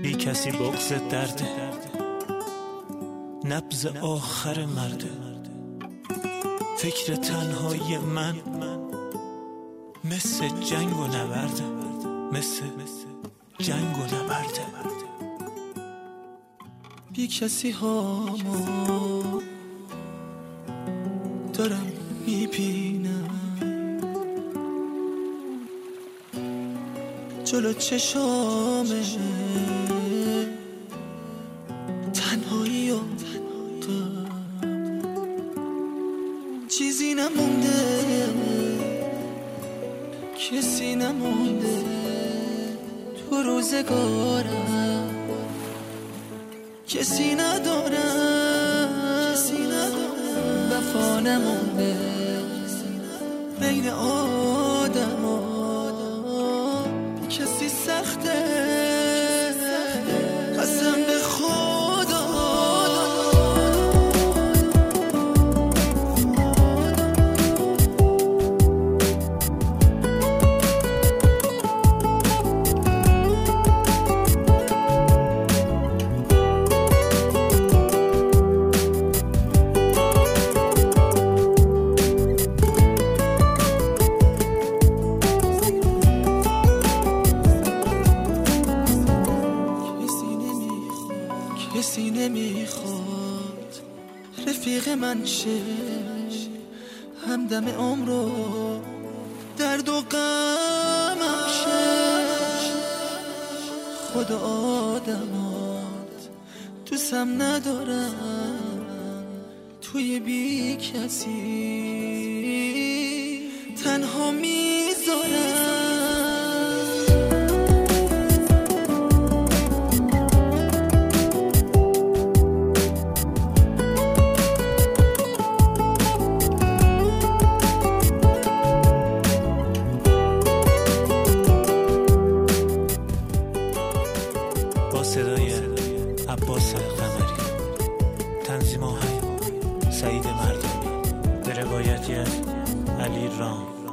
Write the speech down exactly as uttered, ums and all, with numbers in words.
بی کسی بغض درده، نبض آخر مرده. فکر تنهایی من مثل جنگ و نبرده، مثل جنگ و نبرده. بی کسی هامو دارم میبینم جلو چشامه، تنهایی و غم، چیزی نمونده، کسی نمونده تو روزگارم، کسی ندارم، کسی ندارم، وفا نمونده بین آدم ها، کسی سخته قسم به خدا. کسی نمیخواد رفیق من شه، همدم عمرو درد و غمم شه. خدا آدمات دوستم ندارم، توی بی کسی تنها میذارم. صدای عباس قمری، تنظیم آهنگ سعید مردمی، به روایتی از علی رام.